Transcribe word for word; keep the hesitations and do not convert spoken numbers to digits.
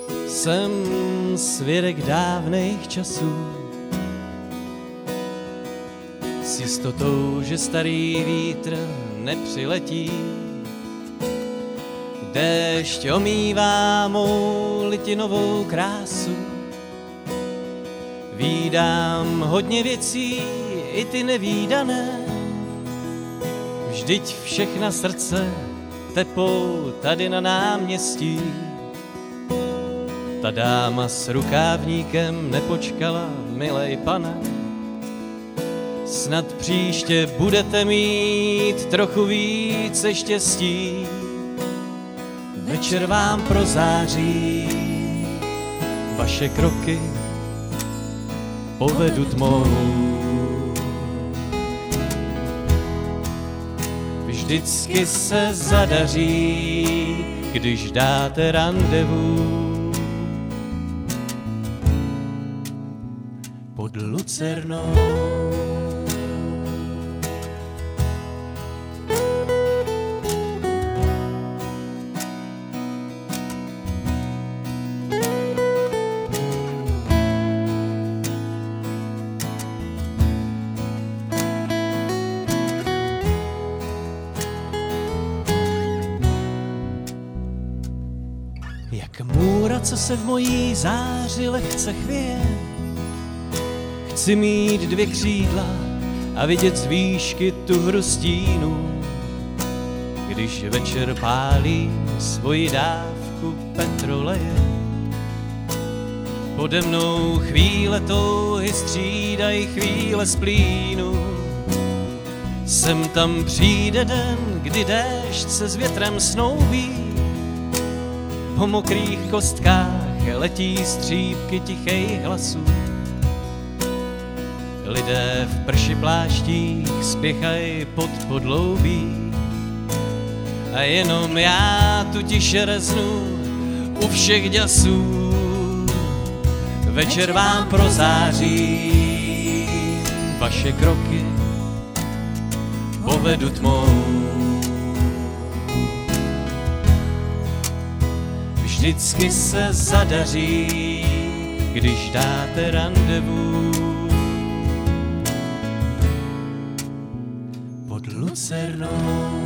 Jsem svědek dávných časů, s jistotou, že starý vítr nepřiletí. Déšť omývá mou litinovou krásu. Vídám hodně věcí, i ty nevídané. Vždyť všechna srdce tepou tady na náměstí. Ta dáma s rukávníkem nepočkala, milej pane. Snad příště budete mít trochu více štěstí. Večer vám prozáří vaše kroky, povedu tmou. Vždycky se zadaří, když dáte randevu. Pod lucernou. Jak můra, co se v mojí záři lehce chvěje. Chci mít dvě křídla a vidět z výšky tu hru stínů. Když večer pálí svoji dávku petroleje. Pode mnou chvíle touhy střídají chvíle splínu. Sem tam přijde den, kdy déšť se s větrem snoubí. Po mokrých kostkách letí střípky tichých hlasů. Lidé v prši pláštích spěchají pod podloubí. A jenom já tu tiše reznu u všech děsů. Večer vám prozáří vaše kroky, povedu tmou. Vždycky se zadaří, když dáte randevu. Pod lucernou.